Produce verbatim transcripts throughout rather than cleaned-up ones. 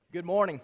Good morning.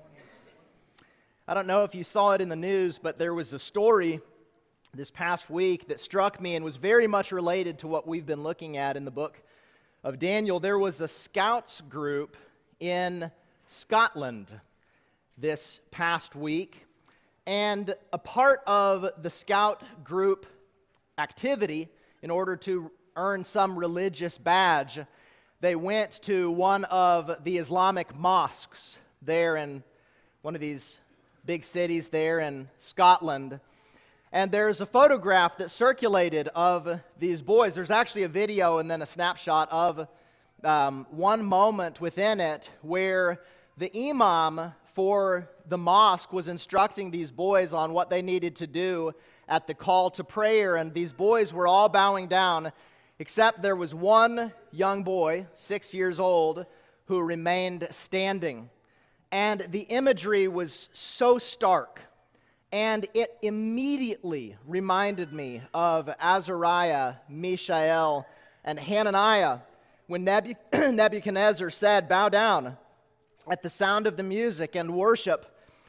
I don't know if you saw it in the news, but there was a story this past week that struck me and was very much related to what we've been looking at in the book of Daniel. There was a scouts group in Scotland this past week, and a part of the scout group activity, in order to earn some religious badge, they went to one of the Islamic mosques there in one of these big cities there in Scotland. And there's a photograph that circulated of these boys. There's actually a video and then a snapshot of um, one moment within it where the imam for the mosque was instructing these boys on what they needed to do at the call to prayer. And these boys were all bowing down, except there was one young boy, six years old, who remained standing. And the imagery was so stark, and it immediately reminded me of Azariah, Mishael, and Hananiah when Nebu- Nebuchadnezzar said, "Bow down," at the sound of the music and worship.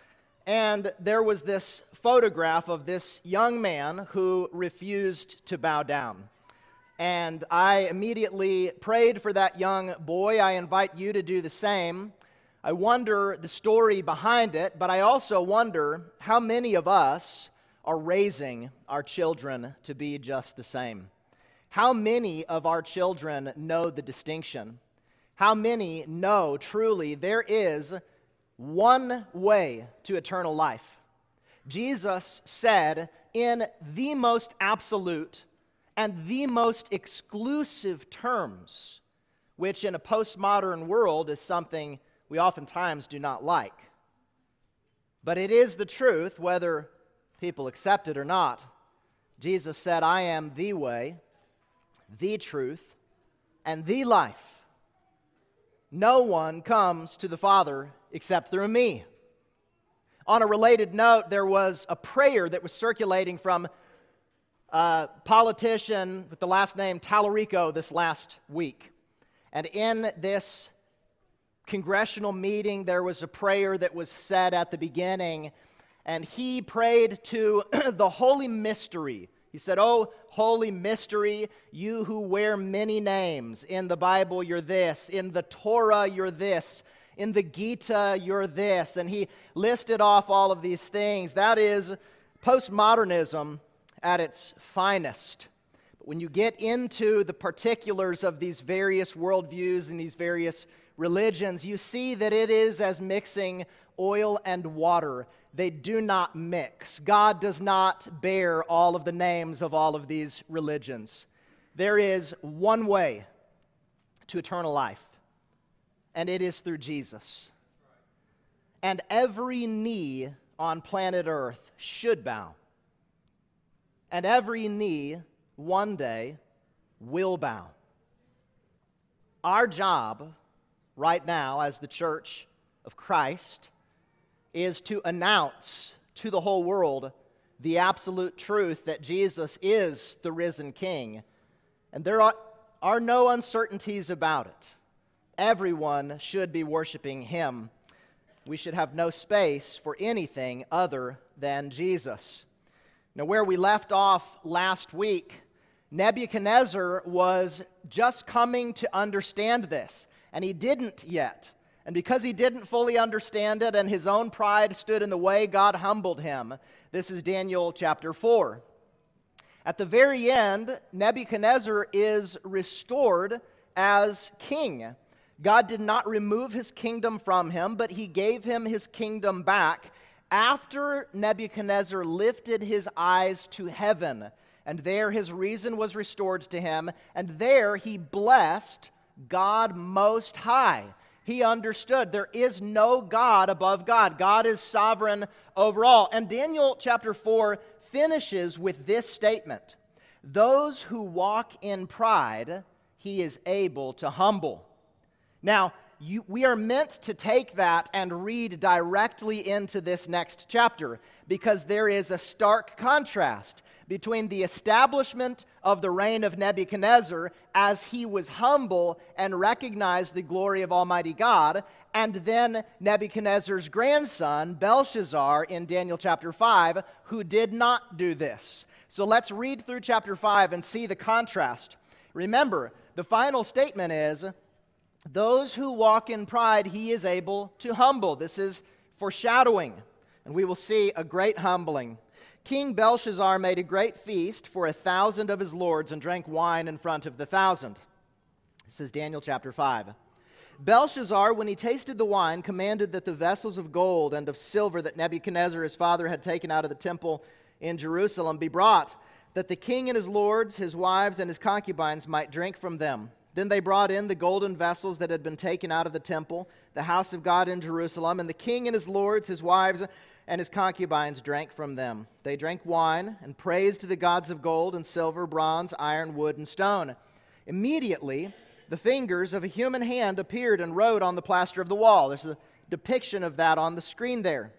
And there was this photograph of this young man who refused to bow down. And I immediately prayed for that young boy. I invite you to do the same. I wonder the story behind it, but I also wonder how many of us are raising our children to be just the same. How many of our children know the distinction? How many know truly there is one way to eternal life? Jesus said in the most absolute and the most exclusive terms, which in a postmodern world is something we oftentimes do not like. But it is the truth, whether people accept it or not. Jesus said, "I am the way, the truth, and the life. No one comes to the Father except through me." On a related note, there was a prayer that was circulating from a politician with the last name Tallarico this last week. And in this congressional meeting, there was a prayer that was said at the beginning, and he prayed to the Holy Mystery. He said, "Oh, Holy Mystery, you who wear many names. In the Bible, you're this. In the Torah, you're this. In the Gita, you're this." And he listed off all of these things. That is postmodernism at its finest. But when you get into the particulars of these various worldviews and these various religions, you see that it is as mixing oil and water. They do not mix. God does not bear all of the names of all of these religions. There is one way to eternal life, and it is through Jesus. And every knee on planet Earth should bow. And every knee one day will bow. Our job right now as the Church of Christ is to announce to the whole world the absolute truth that Jesus is the risen King. And there are, are no uncertainties about it. Everyone should be worshiping Him. We should have no space for anything other than Jesus. Now, where we left off last week, Nebuchadnezzar was just coming to understand this, and he didn't yet. And because he didn't fully understand it and his own pride stood in the way, God humbled him. This is Daniel chapter four. At the very end, Nebuchadnezzar is restored as king. God did not remove his kingdom from him, but he gave him his kingdom back after Nebuchadnezzar lifted his eyes to heaven, and there his reason was restored to him, and there he blessed God Most High. He understood there is no God above God. God is sovereign over all. And Daniel chapter four finishes with this statement: "Those who walk in pride, he is able to humble." Now, you, we are meant to take that and read directly into this next chapter because there is a stark contrast between the establishment of the reign of Nebuchadnezzar as he was humble and recognized the glory of Almighty God, and then Nebuchadnezzar's grandson, Belshazzar, in Daniel chapter five, who did not do this. So let's read through chapter five and see the contrast. Remember, the final statement is, those who walk in pride, he is able to humble. This is foreshadowing, and we will see a great humbling. King Belshazzar made a great feast for a thousand of his lords and drank wine in front of the thousand. This is Daniel chapter five. Belshazzar, when he tasted the wine, commanded that the vessels of gold and of silver that Nebuchadnezzar his father had taken out of the temple in Jerusalem be brought, that the king and his lords, his wives, and his concubines might drink from them. Then they brought in the golden vessels that had been taken out of the temple, the house of God in Jerusalem, and the king and his lords, his wives, and his concubines drank from them. They drank wine and praised the gods of gold and silver, bronze, iron, wood, and stone. Immediately, the fingers of a human hand appeared and wrote on the plaster of the wall. There's a depiction of that on the screen there.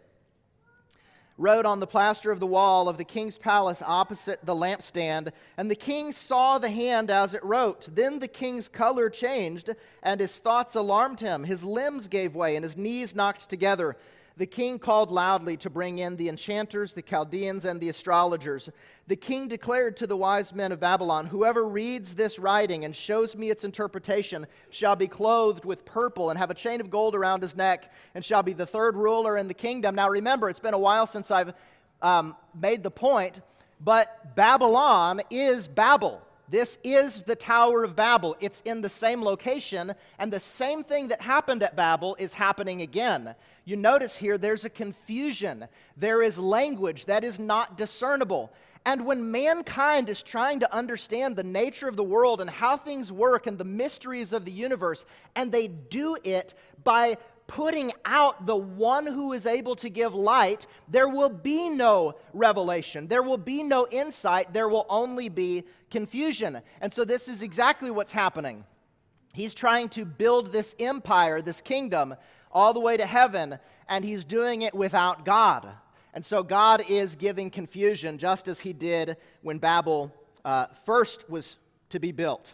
Wrote on the plaster of the wall of the king's palace opposite the lampstand, and the king saw the hand as it wrote. Then the king's color changed, and his thoughts alarmed him. His limbs gave way, and his knees knocked together. The king called loudly to bring in the enchanters, the Chaldeans, and the astrologers. The king declared to the wise men of Babylon, whoever reads this writing and shows me its interpretation shall be clothed with purple and have a chain of gold around his neck and shall be the third ruler in the kingdom. Now remember, it's been a while since I've um, made the point, but Babylon is Babel. This is the Tower of Babel. It's in the same location, and the same thing that happened at Babel is happening again. You notice here there's a confusion. There is language that is not discernible. And when mankind is trying to understand the nature of the world and how things work and the mysteries of the universe, and they do it by putting out the one who is able to give light, there will be no revelation. There will be no insight. There will only be confusion. And so this is exactly what's happening. He's trying to build this empire, this kingdom, all the way to heaven, and he's doing it without God. And so God is giving confusion, just as he did when Babel uh, first was to be built.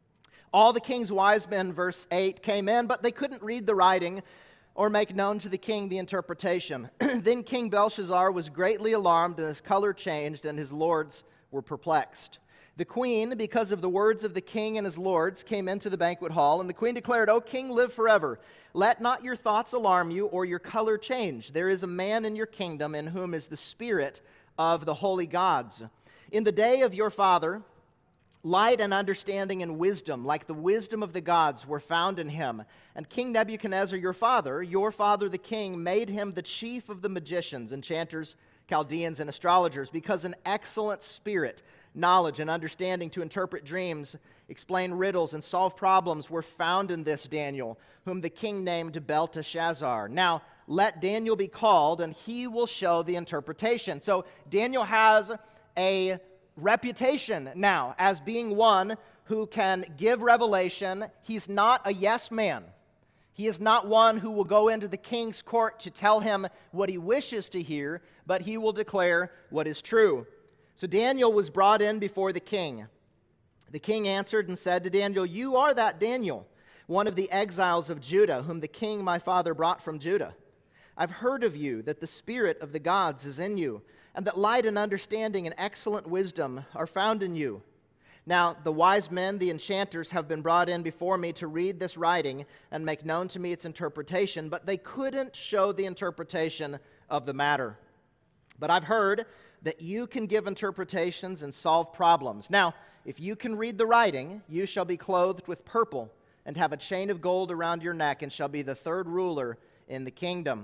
All the king's wise men, verse eight, came in, but they couldn't read the writing or make known to the king the interpretation. Then King Belshazzar was greatly alarmed, and his color changed, and his lords were perplexed. The queen, because of the words of the king and his lords, came into the banquet hall, and the queen declared, O king, live forever. Let not your thoughts alarm you, or your color change. There is a man in your kingdom in whom is the spirit of the holy gods. In the day of your father, light and understanding and wisdom, like the wisdom of the gods, were found in him. And King Nebuchadnezzar, your father, your father the king, made him the chief of the magicians, enchanters, Chaldeans, and astrologers, because an excellent spirit, knowledge, and understanding to interpret dreams, explain riddles, and solve problems were found in this Daniel, whom the king named Belteshazzar. Now, let Daniel be called, and he will show the interpretation. So Daniel has a reputation now as being one who can give revelation. He's not a yes man. He is not one who will go into the king's court to tell him what he wishes to hear, but he will declare what is true. So Daniel was brought in before the king. The king answered and said to Daniel, You are that Daniel, one of the exiles of Judah, whom the king my father brought from Judah. I've heard of you, that the spirit of the gods is in you, and that light and understanding and excellent wisdom are found in you. Now the wise men, the enchanters, have been brought in before me to read this writing and make known to me its interpretation, but they couldn't show the interpretation of the matter. But I've heard that you can give interpretations and solve problems. Now, if you can read the writing, you shall be clothed with purple and have a chain of gold around your neck and shall be the third ruler in the kingdom.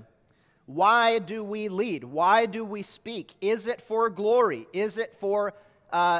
Why do we lead? Why do we speak? Is it for glory? Is it for uh,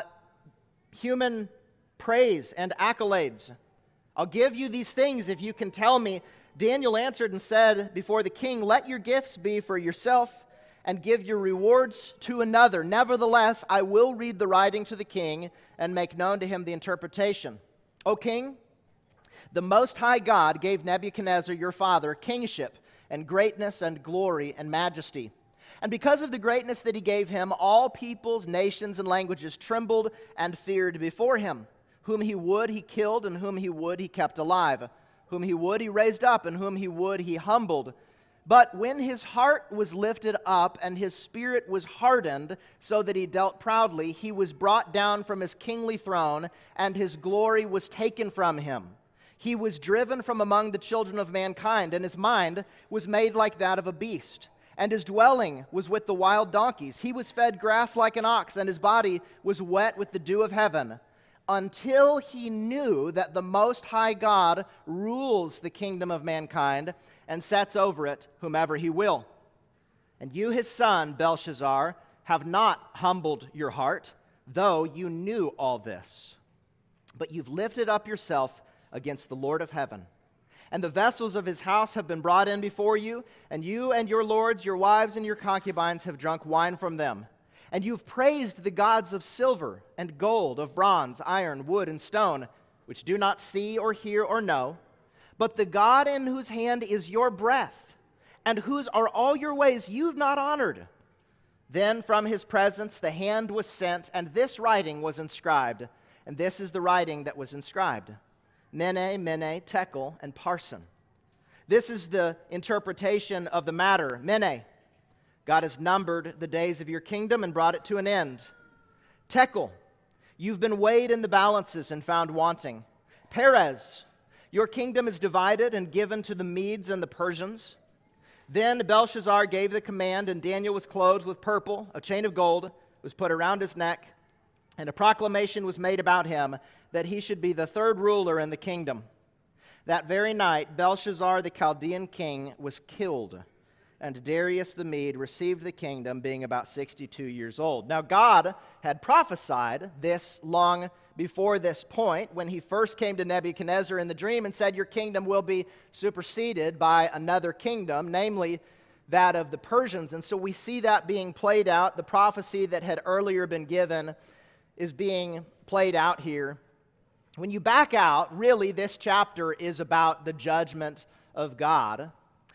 human praise and accolades? I'll give you these things if you can tell me. Daniel answered and said before the king, Let your gifts be for yourself and give your rewards to another. Nevertheless, I will read the writing to the king and make known to him the interpretation. O king, The Most High God gave Nebuchadnezzar your father kingship and greatness and glory and majesty. And because of the greatness that he gave him, all peoples, nations, and languages trembled and feared before him. Whom he would, he killed, and whom he would, he kept alive. Whom he would, he raised up, and whom he would, he humbled. But when his heart was lifted up and his spirit was hardened so that he dealt proudly, he was brought down from his kingly throne, and his glory was taken from him. He was driven from among the children of mankind, and his mind was made like that of a beast. And his dwelling was with the wild donkeys. He was fed grass like an ox, and his body was wet with the dew of heaven, until he knew that the Most High God rules the kingdom of mankind and sets over it whomever he will. And you, his son, Belshazzar, have not humbled your heart, though you knew all this. But you've lifted up yourself against the Lord of heaven. And the vessels of his house have been brought in before you, and you and your lords, your wives, and your concubines have drunk wine from them. And you've praised the gods of silver and gold, of bronze, iron, wood, and stone, which do not see or hear or know, but the God in whose hand is your breath, and whose are all your ways you've not honored. Then from his presence the hand was sent, and this writing was inscribed. And this is the writing that was inscribed: Mene, Mene, Tekel, and Parsin. This is the interpretation of the matter. Mene, God has numbered the days of your kingdom and brought it to an end. Tekel, you've been weighed in the balances and found wanting. Perez, your kingdom is divided and given to the Medes and the Persians. Then Belshazzar gave the command, and Daniel was clothed with purple. A chain of gold was put around his neck, and a proclamation was made about him that he should be the third ruler in the kingdom. That very night, Belshazzar the Chaldean king was killed, and Darius the Mede received the kingdom, being about sixty-two years old. Now God had prophesied this long before this point, when he first came to Nebuchadnezzar in the dream and said, your kingdom will be superseded by another kingdom, namely that of the Persians. And so we see that being played out. The prophecy that had earlier been given is being played out here. When you back out, really this chapter is about the judgment of God.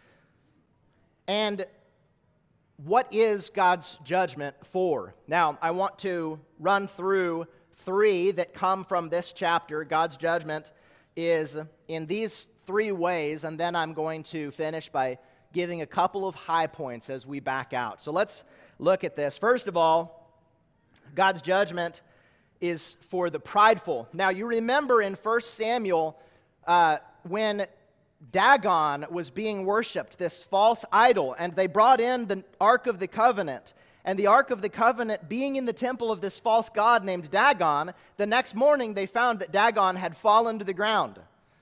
And what is God's judgment for? Now, I want to run through three that come from this chapter. God's judgment is in these three ways, and then I'm going to finish by giving a couple of high points as we back out. So let's look at this. First of all, God's judgment is for the prideful. Now, you remember in First Samuel uh, when Dagon was being worshipped, this false idol, and they brought in the Ark of the Covenant. And the Ark of the Covenant being in the temple of this false god named Dagon, the next morning they found that Dagon had fallen to the ground.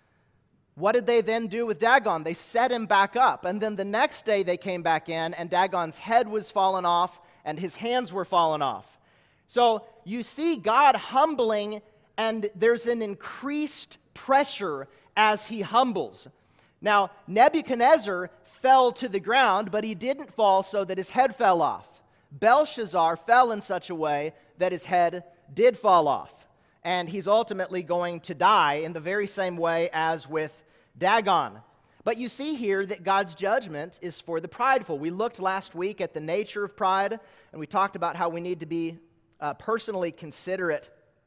What did they then do with Dagon? They set him back up. And then the next day they came back in, and Dagon's head was fallen off, and his hands were fallen off. So you see God humbling, and there's an increased pressure as he humbles. Now, Nebuchadnezzar fell to the ground, but he didn't fall so that his head fell off. Belshazzar fell in such a way that his head did fall off. And he's ultimately going to die in the very same way as with Dagon. But you see here that God's judgment is for the prideful. We looked last week at the nature of pride, and we talked about how we need to be uh, personally considerate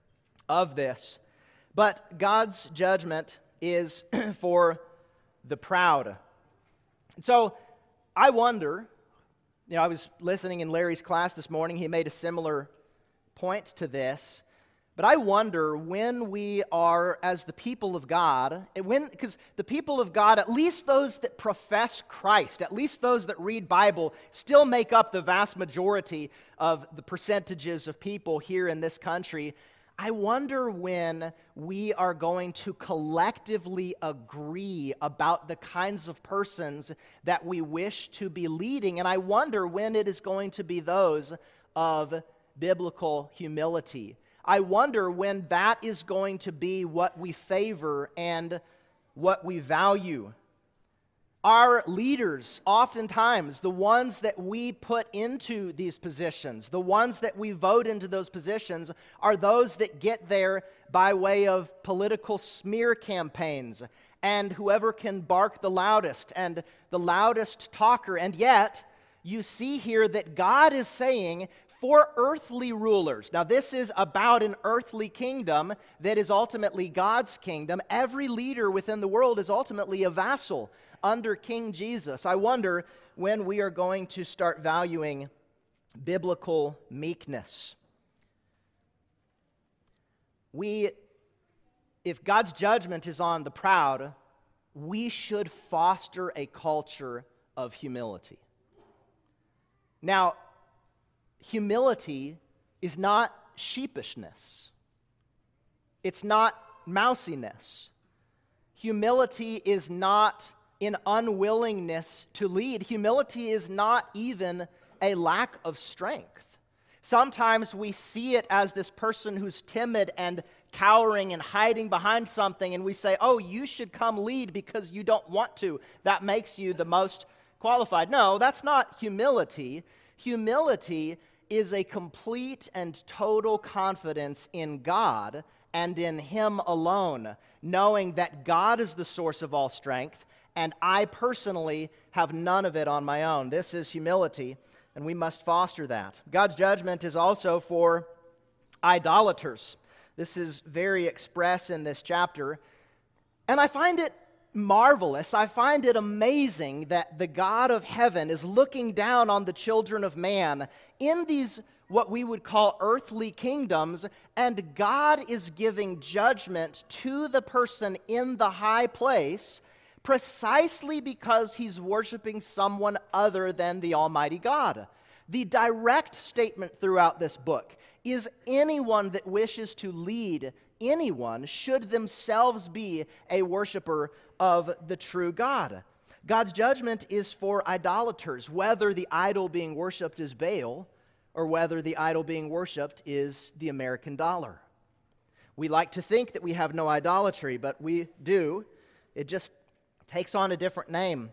of this. But God's judgment is for the proud. So I wonder, you know, I was listening in Larry's class this morning. He made a similar point to this. But I wonder when we are, as the people of God, when because the people of God, at least those that profess Christ, at least those that read Bible, still make up the vast majority of the percentages of people here in this country. I wonder when we are going to collectively agree about the kinds of persons that we wish to be leading. And I wonder when it is going to be those of biblical humility. I wonder when that is going to be what we favor and what we value. Our leaders, oftentimes, the ones that we put into these positions, the ones that we vote into those positions, are those that get there by way of political smear campaigns and whoever can bark the loudest and the loudest talker. And yet, you see here that God is saying, for earthly rulers, now this is about an earthly kingdom that is ultimately God's kingdom. Every leader within the world is ultimately a vassal under King Jesus. I wonder when we are going to start valuing biblical meekness. We, if God's judgment is on the proud, we should foster a culture of humility. Now, humility is not sheepishness. It's not mousiness. Humility is not an unwillingness to lead. Humility is not even a lack of strength. Sometimes we see it as this person who's timid and cowering and hiding behind something, and we say, oh, you should come lead because you don't want to. That makes you the most qualified. No, that's not humility. Humility is a complete and total confidence in God and in Him alone, knowing that God is the source of all strength, and I personally have none of it on my own. This is humility, and we must foster that. God's judgment is also for idolaters. This is very express in this chapter, and I find it marvelous. I find it amazing that the God of heaven is looking down on the children of man in these what we would call earthly kingdoms, and God is giving judgment to the person in the high place precisely because he's worshiping someone other than the Almighty God. The direct statement throughout this book is anyone that wishes to lead anyone should themselves be a worshiper of the true God. God's judgment is for idolaters, whether the idol being worshipped is Baal or whether the idol being worshipped is the American dollar. We like to think that we have no idolatry, but we do. It just takes on a different name.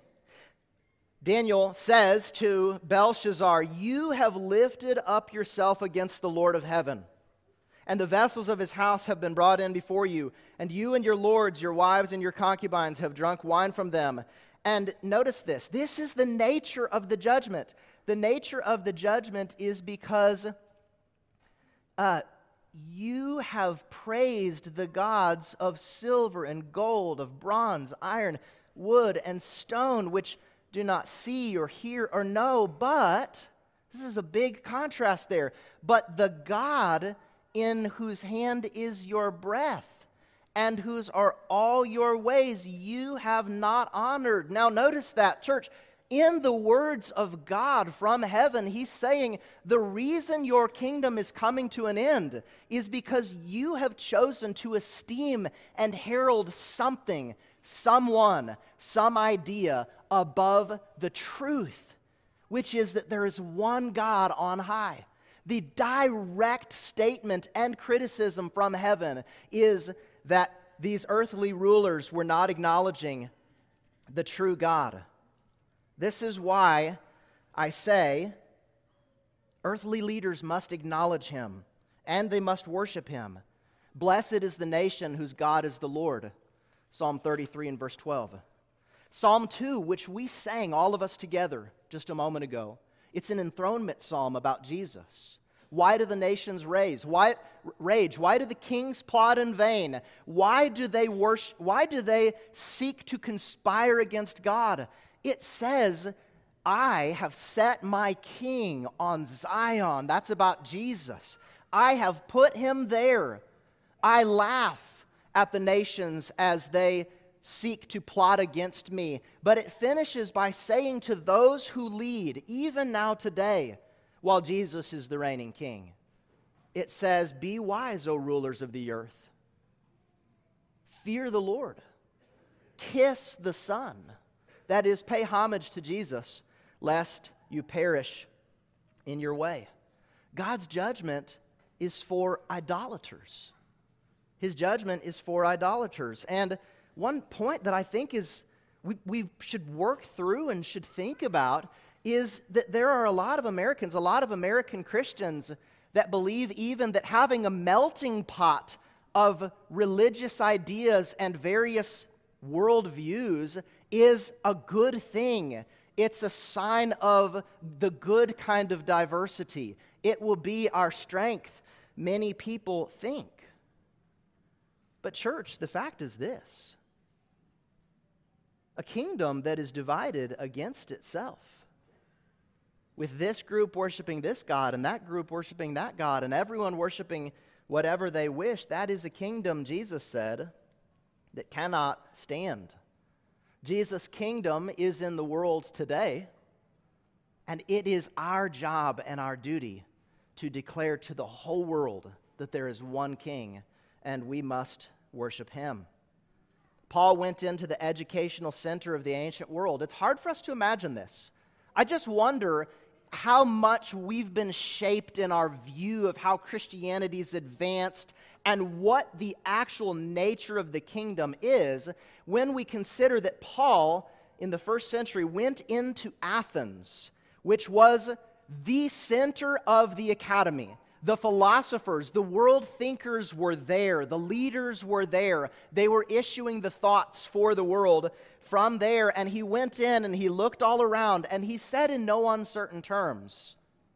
Daniel says to Belshazzar, "You have lifted up yourself against the Lord of heaven, and the vessels of his house have been brought in before you, and you and your lords, your wives and your concubines have drunk wine from them." And notice this, this is the nature of the judgment. The nature of the judgment is because uh, you have praised the gods of silver and gold, of bronze, iron, wood, and stone, which do not see or hear or know, but, this is a big contrast there, but the God in whose hand is your breath, and whose are all your ways, you have not honored. Now notice that, church. In the words of God from heaven, He's saying the reason your kingdom is coming to an end is because you have chosen to esteem and herald something, someone, some idea above the truth, which is that there is one God on high. The direct statement and criticism from heaven is that these earthly rulers were not acknowledging the true God. This is why I say earthly leaders must acknowledge Him, and they must worship Him. Blessed is the nation whose God is the Lord. Psalm thirty-three and verse twelve. Psalm two, which we sang, all of us together, just a moment ago. It's an enthronement psalm about Jesus. Why do the nations rage? Why rage? Why do the kings plot in vain? Why do they worship? Why do they seek to conspire against God? It says, I have set my king on Zion. That's about Jesus. I have put him there. I laugh at the nations as they seek to plot against me. But it finishes by saying to those who lead, even now today, while Jesus is the reigning king, it says, be wise, O rulers of the earth. Fear the Lord. Kiss the Son. That is, pay homage to Jesus, lest you perish in your way. God's judgment is for idolaters. His judgment is for idolaters. And one point that I think is we, we should work through and should think about is that there are a lot of Americans, a lot of American Christians that believe even that having a melting pot of religious ideas and various worldviews is a good thing. It's a sign of the good kind of diversity. It will be our strength, many people think. But church, the fact is this: a kingdom that is divided against itself, with this group worshiping this God and that group worshiping that God and everyone worshiping whatever they wish, that is a kingdom, Jesus said, that cannot stand. Jesus' kingdom is in the world today, and it is our job and our duty to declare to the whole world that there is one king, and we must worship him. Paul went into the educational center of the ancient world. It's hard for us to imagine this. I just wonder how much we've been shaped in our view of how Christianity's advanced and what the actual nature of the kingdom is when we consider that Paul, in the first century, went into Athens, which was the center of the academy. The philosophers, the world thinkers were there. The leaders were there. They were issuing the thoughts for the world from there. And he went in and he looked all around and he said in no uncertain terms,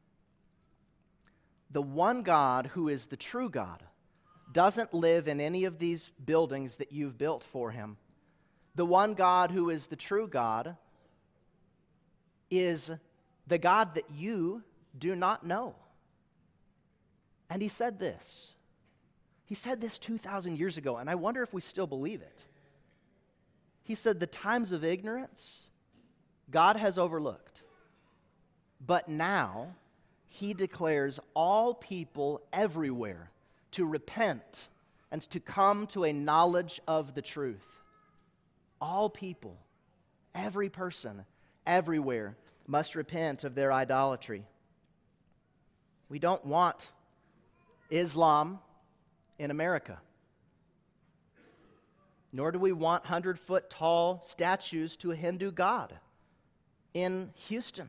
the one God who is the true God doesn't live in any of these buildings that you've built for him. The one God who is the true God is the God that you do not know. And he said this. He said this two thousand years ago, and I wonder if we still believe it. He said, the times of ignorance God has overlooked, but now he declares all people everywhere to repent and to come to a knowledge of the truth. All people, every person, everywhere must repent of their idolatry. We don't want Islam in America. Nor do we want hundred-foot tall statues to a Hindu god in Houston.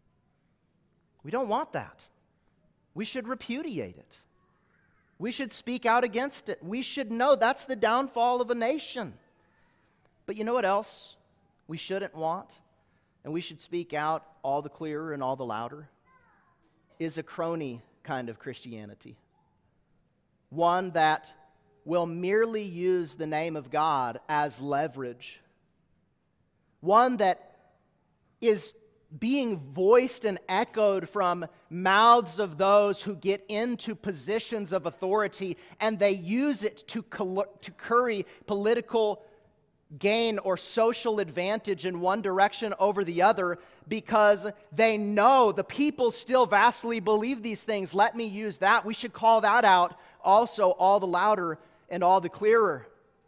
We don't want that. We should repudiate it. We should speak out against it. We should know that's the downfall of a nation. But you know what else we shouldn't want, and we should speak out all the clearer and all the louder, is a crony kind of Christianity. One that will merely use the name of God as leverage. One that is being voiced and echoed from mouths of those who get into positions of authority, and they use it to, col- to curry political gain or social advantage in one direction over the other because they know the people still vastly believe these things. Let me use that. We should call that out also all the louder and all the clearer.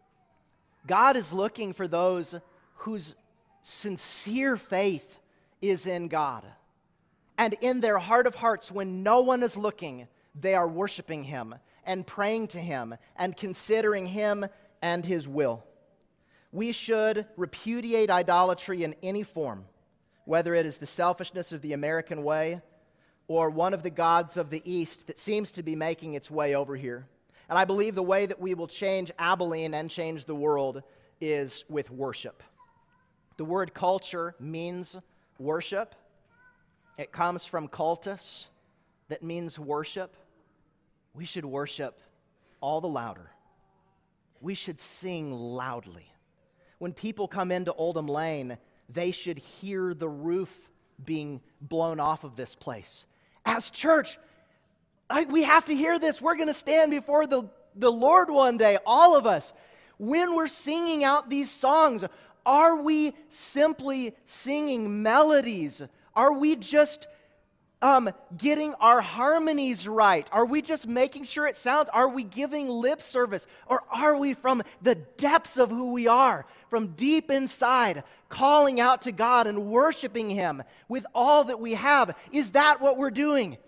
God is looking for those whose sincere faith is in God. And in their heart of hearts, when no one is looking, they are worshiping him and praying to him and considering him and his will. We should repudiate idolatry in any form, whether it is the selfishness of the American way or one of the gods of the East that seems to be making its way over here. And I believe the way that we will change Abilene and change the world is with worship. The word culture means worship. It comes from cultus, that means worship. We should worship all the louder. We should sing loudly. When people come into Oldham Lane, they should hear the roof being blown off of this place. As church, I, we have to hear this. We're going to stand before the, the Lord one day, all of us. When we're singing out these songs, are we simply singing melodies? Are we just um, getting our harmonies right? Are we just making sure it sounds? Are we giving lip service? Or are we from the depths of who we are, from deep inside, calling out to God and worshiping him with all that we have? Is that what we're doing?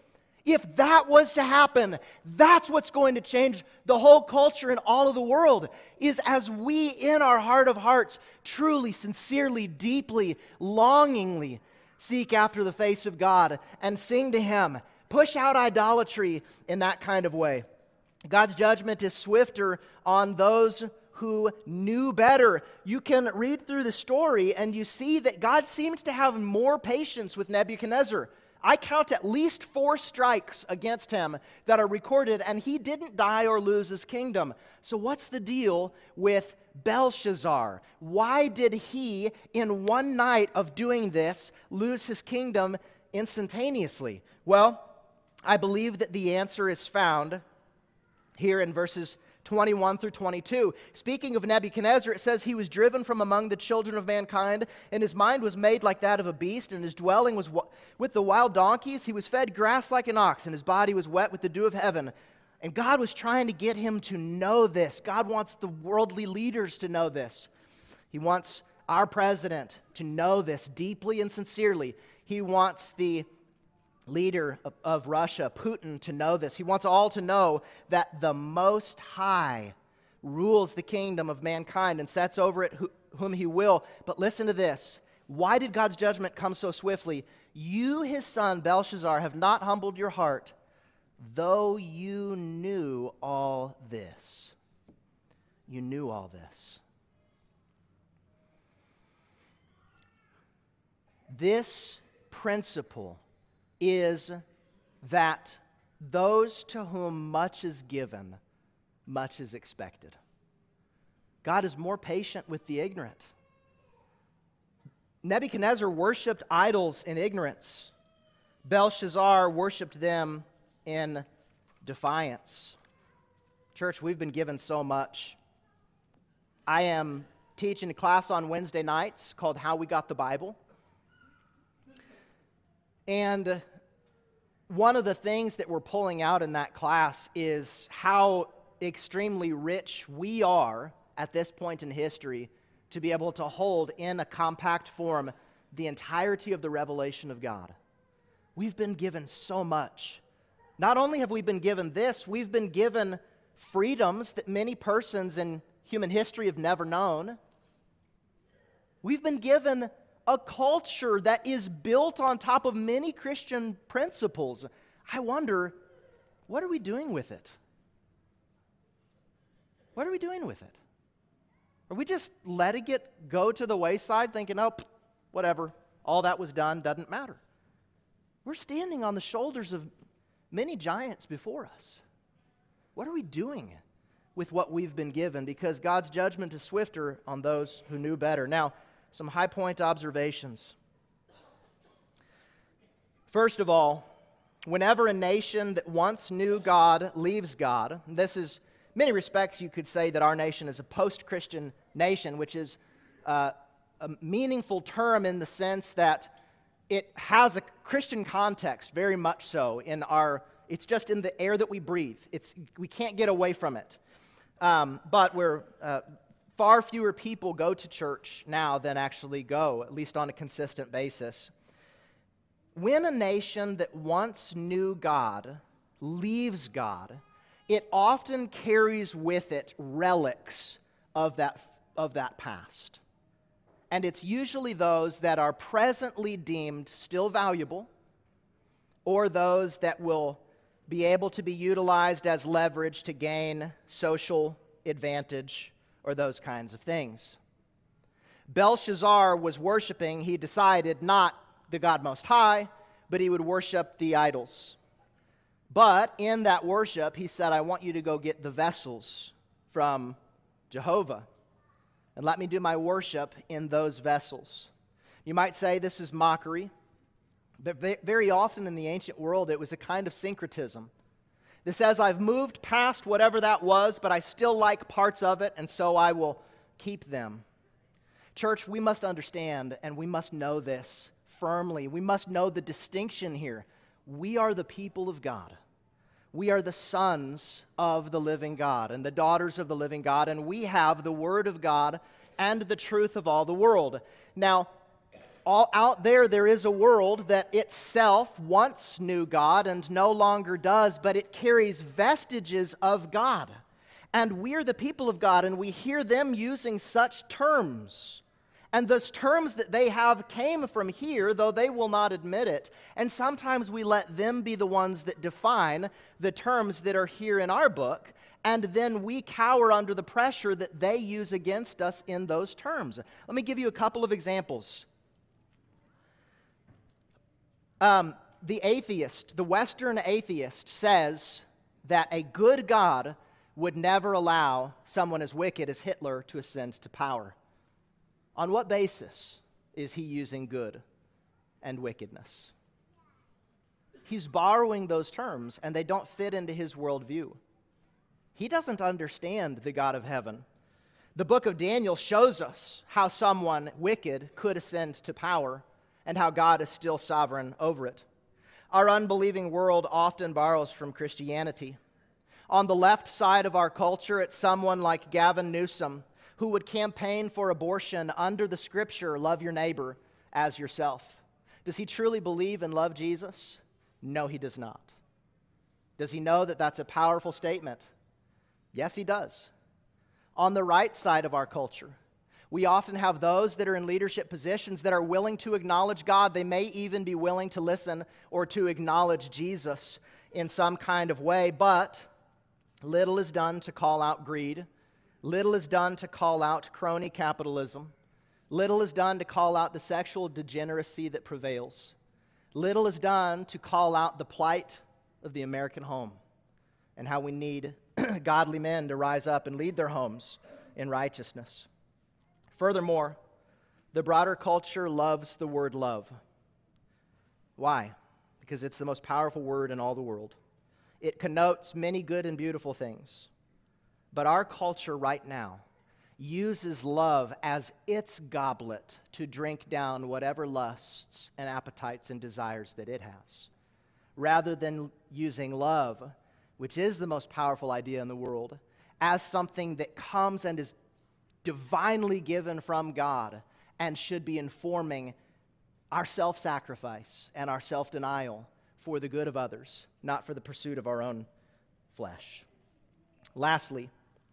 If that was to happen, that's what's going to change the whole culture and all of the world, is as we in our heart of hearts truly, sincerely, deeply, longingly seek after the face of God and sing to Him, push out idolatry in that kind of way. God's judgment is swifter on those who knew better. You can read through the story and you see that God seems to have more patience with Nebuchadnezzar. I count at least four strikes against him that are recorded, and he didn't die or lose his kingdom. So what's the deal with Belshazzar? Why did he, in one night of doing this, lose his kingdom instantaneously? Well, I believe that the answer is found here in verses twenty-one through twenty-two. Speaking of Nebuchadnezzar, it says, he was driven from among the children of mankind, and his mind was made like that of a beast, and his dwelling was wa- with the wild donkeys. He was fed grass like an ox, and his body was wet with the dew of heaven. And God was trying to get him to know this. God wants the worldly leaders to know this. He wants our president to know this deeply and sincerely. He wants the leader of, of Russia, Putin, to know this. He wants all to know that the Most High rules the kingdom of mankind and sets over it who, whom He will. But listen to this. Why did God's judgment come so swiftly? You, His son, Belshazzar, have not humbled your heart, though you knew all this. You knew all this. This principle is that those to whom much is given, much is expected. God is more patient with the ignorant. Nebuchadnezzar worshipped idols in ignorance. Belshazzar worshipped them in defiance. Church, we've been given so much. I am teaching a class on Wednesday nights called How We Got the Bible. And one of the things that we're pulling out in that class is how extremely rich we are at this point in history to be able to hold in a compact form the entirety of the revelation of God. We've been given so much. Not only have we been given this, we've been given freedoms that many persons in human history have never known. We've been given a culture that is built on top of many Christian principles. I wonder, what are we doing with it? What are we doing with it? Are we just letting it go to the wayside, thinking, oh, whatever, all that was done, doesn't matter? We're standing on the shoulders of many giants before us. What are we doing with what we've been given? Because God's judgment is swifter on those who knew better. Now, some high point observations. First of all, whenever a nation that once knew God leaves God, this is, in many respects, you could say that our nation is a post-Christian nation, which is uh, a meaningful term in the sense that it has a Christian context, very much so. In our, it's just in the air that we breathe. It's we can't get away from it. Um, but we're uh, far fewer people go to church now than actually go, at least on a consistent basis. When a nation that once knew God leaves God, it often carries with it relics of that, of that past. And it's usually those that are presently deemed still valuable, or those that will be able to be utilized as leverage to gain social advantage, or those kinds of things. Belshazzar was worshiping, he decided, not the God Most High, but he would worship the idols. But in that worship, he said, I want you to go get the vessels from Jehovah, and let me do my worship in those vessels. You might say this is mockery, but very often in the ancient world, it was a kind of syncretism. This says, I've moved past whatever that was, but I still like parts of it, and so I will keep them. Church, we must understand, and we must know this firmly. We must know the distinction here. We are the people of God. We are the sons of the living God and the daughters of the living God, and we have the Word of God and the truth of all the world. Now, all out there, there is a world that itself once knew God and no longer does, but it carries vestiges of God. And we're the people of God, and we hear them using such terms. And those terms that they have came from here, though they will not admit it. And sometimes we let them be the ones that define the terms that are here in our book, and then we cower under the pressure that they use against us in those terms. Let me give you a couple of examples. Um, the atheist, the Western atheist, says that a good God would never allow someone as wicked as Hitler to ascend to power. On what basis is he using good and wickedness? He's borrowing those terms, and they don't fit into his worldview. He doesn't understand the God of heaven. The book of Daniel shows us how someone wicked could ascend to power and how God is still sovereign over it. Our unbelieving world often borrows from Christianity. On the left side of our culture, it's someone like Gavin Newsom, who would campaign for abortion under the scripture, love your neighbor as yourself. Does he truly believe and love Jesus? No, he does not. Does he know that that's a powerful statement? Yes, he does. On the right side of our culture, we often have those that are in leadership positions that are willing to acknowledge God. They may even be willing to listen or to acknowledge Jesus in some kind of way, but little is done to call out greed. Little is done to call out crony capitalism. Little is done to call out the sexual degeneracy that prevails. Little is done to call out the plight of the American home and how we need godly men to rise up and lead their homes in righteousness. Furthermore, the broader culture loves the word love. Why? Because it's the most powerful word in all the world. It connotes many good and beautiful things. But our culture right now uses love as its goblet to drink down whatever lusts and appetites and desires that it has, rather than using love, which is the most powerful idea in the world, as something that comes and is divinely given from God and should be informing our self-sacrifice and our self-denial for the good of others, not for the pursuit of our own flesh. Lastly,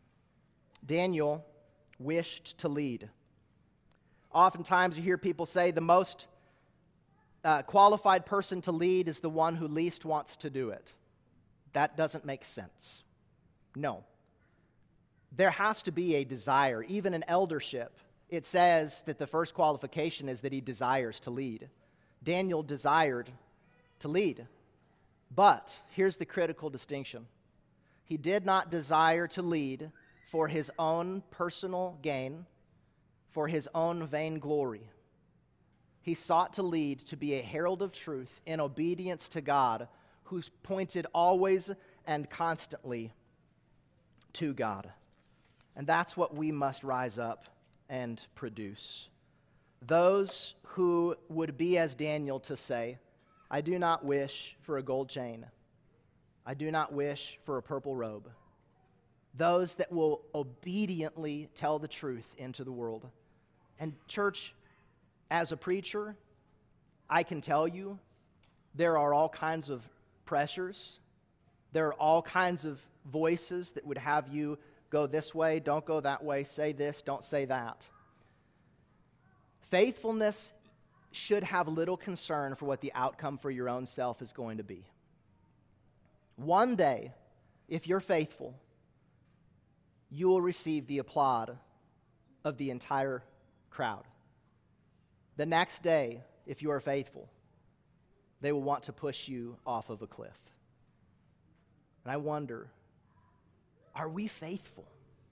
Daniel wished to lead. Oftentimes you hear people say the most uh, qualified person to lead is the one who least wants to do it. That doesn't make sense. No. There has to be a desire. Even in eldership, it says that the first qualification is that he desires to lead. Daniel desired to lead. But here's the critical distinction. He did not desire to lead for his own personal gain, for his own vainglory. He sought to lead to be a herald of truth in obedience to God, who's pointed always and constantly to God. And that's what we must rise up and produce. Those who would be as Daniel to say, I do not wish for a gold chain. I do not wish for a purple robe. Those that will obediently tell the truth into the world. And church, as a preacher, I can tell you there are all kinds of pressures. There are all kinds of voices that would have you go this way, don't go that way, say this, don't say that. Faithfulness should have little concern for what the outcome for your own self is going to be. One day, if you're faithful, you will receive the applaud of the entire crowd. The next day, if you are faithful, they will want to push you off of a cliff. And I wonder, are we faithful?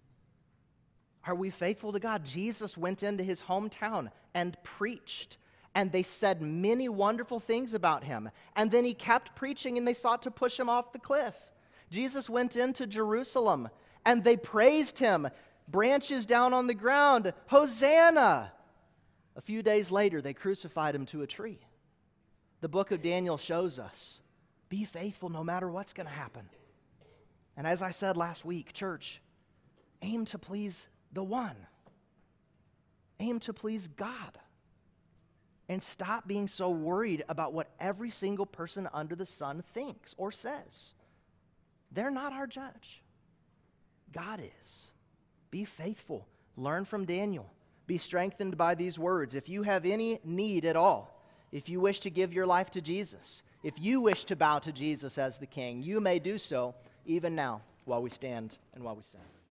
Are we faithful to God? Jesus went into his hometown and preached, and they said many wonderful things about him. And then he kept preaching, and they sought to push him off the cliff. Jesus went into Jerusalem, and they praised him, branches down on the ground, Hosanna! A few days later, they crucified him to a tree. The book of Daniel shows us, be faithful no matter what's going to happen. And as I said last week, church, aim to please the one. Aim to please God. And stop being so worried about what every single person under the sun thinks or says. They're not our judge. God is. Be faithful. Learn from Daniel. Be strengthened by these words. If you have any need at all, if you wish to give your life to Jesus, if you wish to bow to Jesus as the King, you may do so even now while we stand and while we sing.